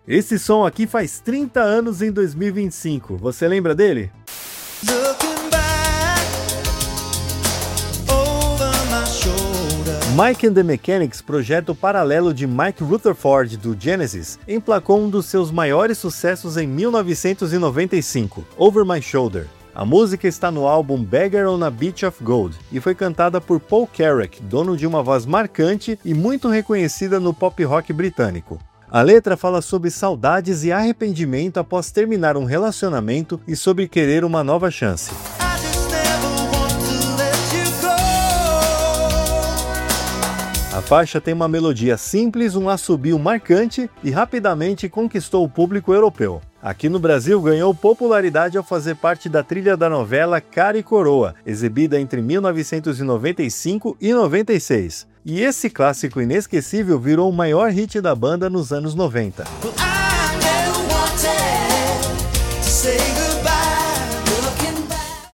Esse som aqui faz 30 anos em 2025. Você lembra dele? Mike and the Mechanics, projeto paralelo de Mike Rutherford do Genesis, emplacou um dos seus maiores sucessos em 1995, Over My Shoulder. A música está no álbum Beggar on a Beach of Gold e foi cantada por Paul Carrack, dono de uma voz marcante e muito reconhecida no pop rock britânico. A letra fala sobre saudades e arrependimento após terminar um relacionamento e sobre querer uma nova chance. A faixa tem uma melodia simples, um assobio marcante e rapidamente conquistou o público europeu. Aqui no Brasil ganhou popularidade ao fazer parte da trilha da novela Cara e Coroa, exibida entre 1995 e 96. E esse clássico inesquecível virou o maior hit da banda nos anos 90.